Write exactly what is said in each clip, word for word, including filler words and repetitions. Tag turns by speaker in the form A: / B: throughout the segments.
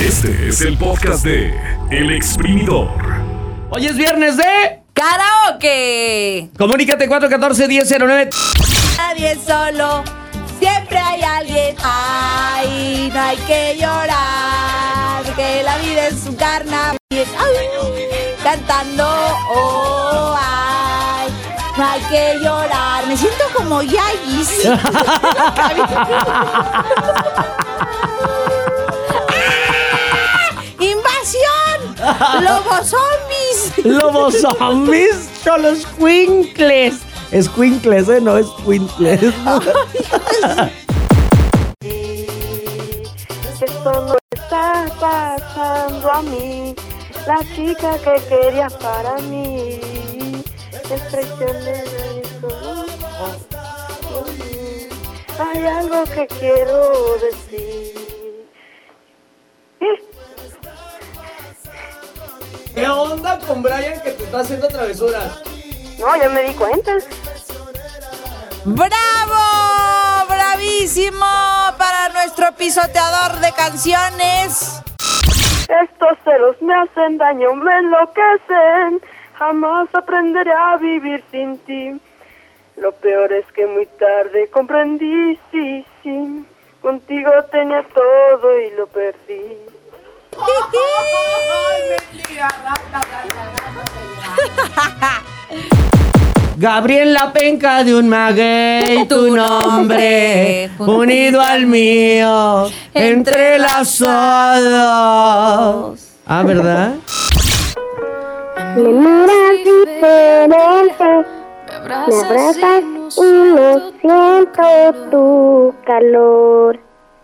A: Este es el podcast de El Exprimidor.
B: Hoy es viernes de
C: ¡Karaoke!
B: Comunícate cuatro uno cuatro, diez cero nueve.
C: Nadie es solo, siempre hay alguien. Ay, no hay que llorar, que la vida es un carnaval. Ay, cantando, oh, ay, no hay que llorar. Me siento como Yayis. ¡Invasión! ¡Lobos zombies!
B: Lobos zombies son los squinkles. Squinkles, ¿eh? No, squinkles.
D: Esto no está pasando a mí. La chica que quería para mí es traicionera y solo. Hay algo que quiero decir. ¿Eh?
B: ¿Qué onda con Brian que te está haciendo travesuras?
D: No, ya me di cuenta.
C: ¡Bravo! ¡Bravísimo! Para nuestro pisoteador de canciones.
D: Estos celos me hacen daño, me enloquecen. Jamás aprenderé a vivir sin ti. Lo peor es que muy tarde comprendí, sí, sí. Contigo tenía todo y lo perdí.
B: Gabriel, la penca de un maguey, tu nombre unido al mío, entrelazados. Ah, ¿verdad?
D: Me miras diferente, me abrazas y no siento tu calor.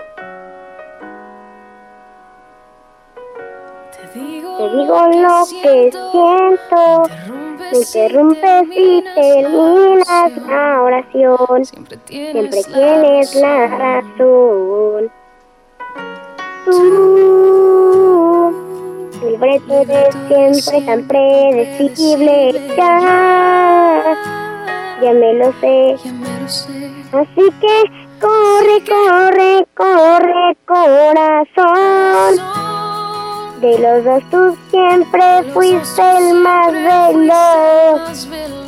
D: Te digo lo que siento, me interrumpes y terminas la oración. Siempre tienes la razón. Tú, libreto de siempre tan predecible, ya, ya me lo sé. Así que corre, corre, corre, corazón. De los dos tú siempre fuiste el más veloz.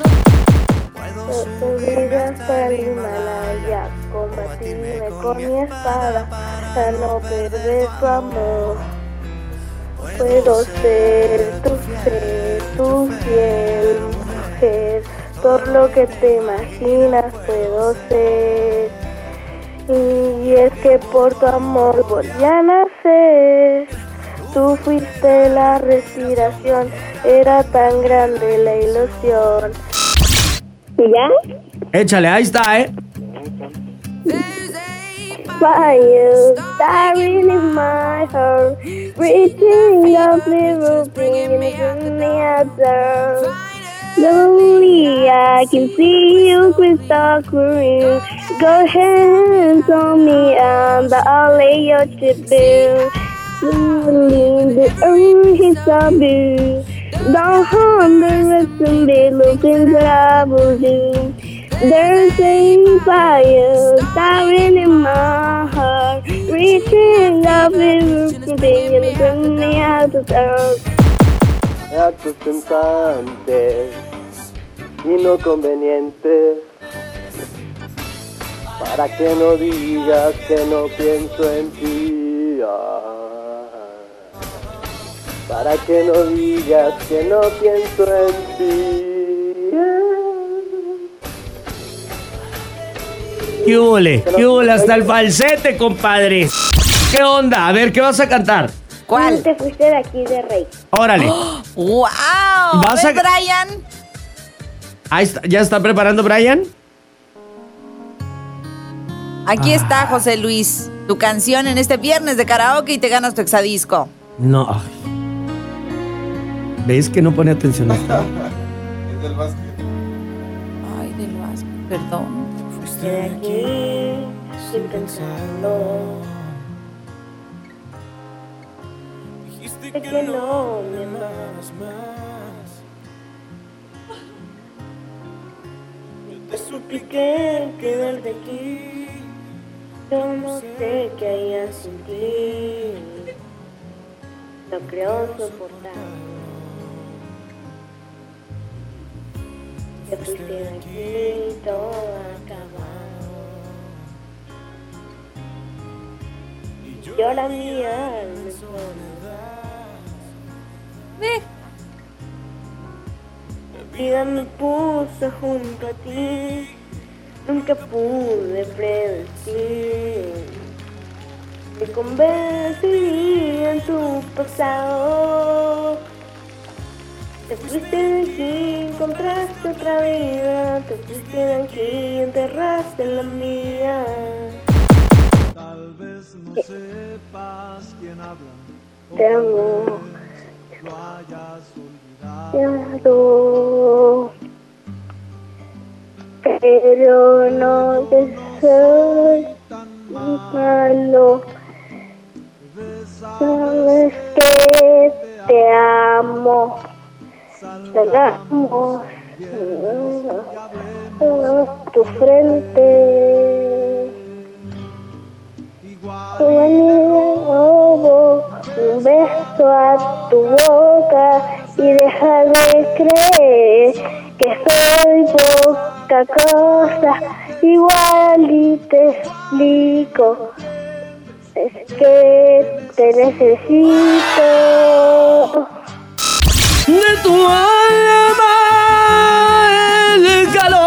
D: Subí hasta el Himalaya, combatirme con mi espada, para no perder tu amor. Puedo ser tu ser, tu fiel mujer, por lo que te imaginas puedo ser. Y es que por tu amor voy a nacer. Tú fuiste la respiración, era tan grande la ilusión. ¿Y ya?
B: Échale, ahí está, ¿eh?
D: Fire, staring in my heart, reaching up the bringing me out there. Slowly I can see you crystal clear. Go hands on me and I'll lay your tribute. Slowly the earth is a blue. Don't underestimate the things that I will do. There's a fire starting in my heart, reaching up everything and bring me out of the earth.
E: Actos pensantes y no convenientes, para que no digas que no pienso en ti. Ah. Para que no digas que no pienso en ti.
B: ¿Qué hule? ¿Qué hule? Hasta el falsete, compadre. ¿Qué onda? A ver, ¿qué vas a cantar?
C: ¿Cuál?
D: Te fuiste de aquí de Rey.
B: Órale.
C: ¡Wow!
B: ¿Vas
C: a
B: a-
C: ver, Brian.
B: Ahí está. ¿Ya está preparando Brian?
C: Aquí
B: Ah.
C: está, José Luis. Tu canción en este viernes de karaoke y te ganas tu exadisco.
B: No. Ay. ¿Ves que no pone atención a esta?
C: Ay, del Vasco, perdón.
D: Estoy aquí sin pensarlo. Dijiste que no me amas más. Yo te supliqué quedarte aquí. Yo no sé qué hay sin ti. no creo soportar. Te fuiste de aquí todo acabado. Y ahora mi alma es soledad.
C: Ve.
D: La vida me puso junto a ti, nunca pude predecir. Me convertí en tu pasado. Te fuiste de aquí, encontraste otra vida. Te fuiste de aquí, enterraste la mía.
F: Tal vez no sepas quién habla.
D: Te amo.
F: Lo hayas olvidado.
D: Te adoro. Pero no te soy malo. Sabes que te amo. Te amo. Tu frente. Un beso a tu boca y deja de creer que soy poca cosa. Igual y te explico, es que te necesito.
B: De tu alma el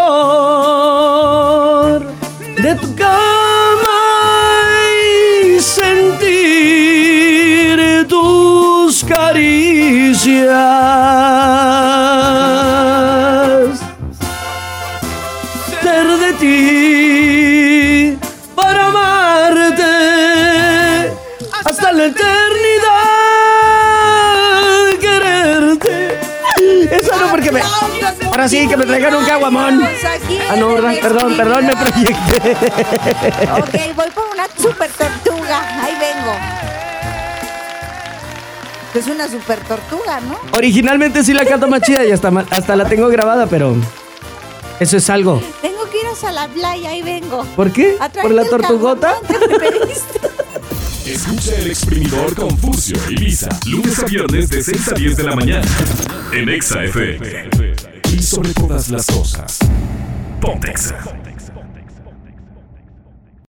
B: calor, de tu cama y sentir tus caricias. Ser de ti para amarte hasta la eternidad. Eso no, porque me... Ahora sí, que me traigan un caguamón. Ah, no, ¿verdad? Perdón, perdón, me proyecté.
C: Ok, voy por una super tortuga. Ahí vengo. Es una super tortuga, ¿no?
B: Originalmente sí la canto más chida y hasta, hasta la tengo grabada, pero... Eso es algo.
C: Tengo que ir hasta la playa, ahí vengo.
B: ¿Por qué? ¿Por la tortugota?
A: Escucha El Exprimidor con Furcio y Lisa. Lunes a viernes de seis a diez de la mañana. En Exa F M. Y sobre todas las cosas, ponte Exa.